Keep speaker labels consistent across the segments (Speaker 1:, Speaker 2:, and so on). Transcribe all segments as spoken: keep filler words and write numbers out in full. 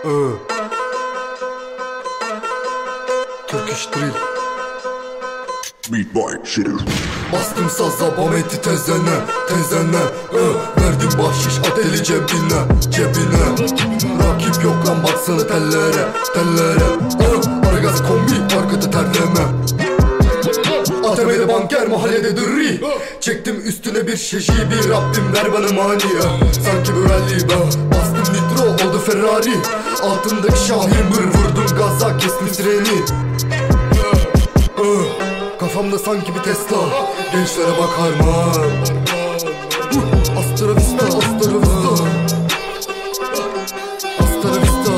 Speaker 1: uh. Turkish drill.
Speaker 2: Beat boy shit.
Speaker 1: Bastım saza bam etti tezene, tezene uh. Verdim bahşiş at eli cebine, cebine. Rakip yok lan baksana tellere, tellere uh. Aragaz kombi arkada terleme. A T M'de banker mahallede dırri. Çektim üstüne bir şeşi bir Rabbim ver bana mani. Sanki böyle be. Bastım nitro oldu Ferrari. Altındaki Şahin bır vurdum gaza kestim treni. Kafamda sanki bir Tesla. Gençlere bakar mı? Astra vista, astra vista. Astra vista.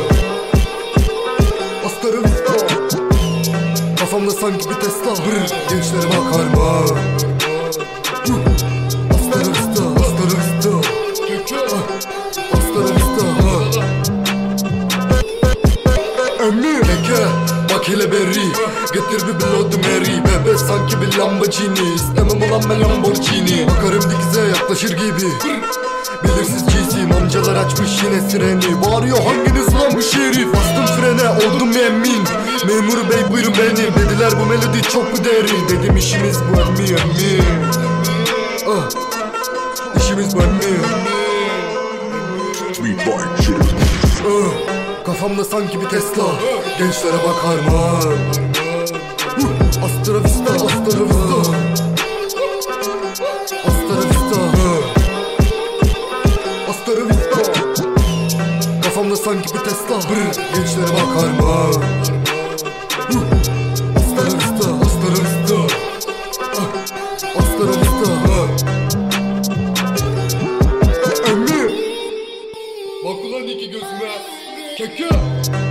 Speaker 1: Astra vista. Kafamda sanki bir Tesla. Gençlere bakar mı? Astra vista, astra vista. Astra vista. Emmi Eke bak hele berri. Getir bir Bloody Mary. Bebe sanki bir Lamborghini. İstemem olan ben Lamborghini. Bakarım dikize yaklaşır gibi. Belirsiz cisim amcalar açmış yine sireni. Bağırıyor hanginiz lan bu şerif. Bastım frene oldum emin. Memur bey buyurun benim. Dediler bu melodi çok mu derin. Dedim işimiz bu emmi emmi. Ah, işimiz bu emmi.
Speaker 2: Beat boy shit.
Speaker 1: Ah, kafamda sanki bir Tesla. Gençlere bakar mı? Astra vista, astra vista. Astra vista. Astra vista. Kafamda sanki bir Tesla. Gençlere bakar mı? Astra vista, astra vista. Astra vista. Emmi. Bak ulan iki gözüme. Keke.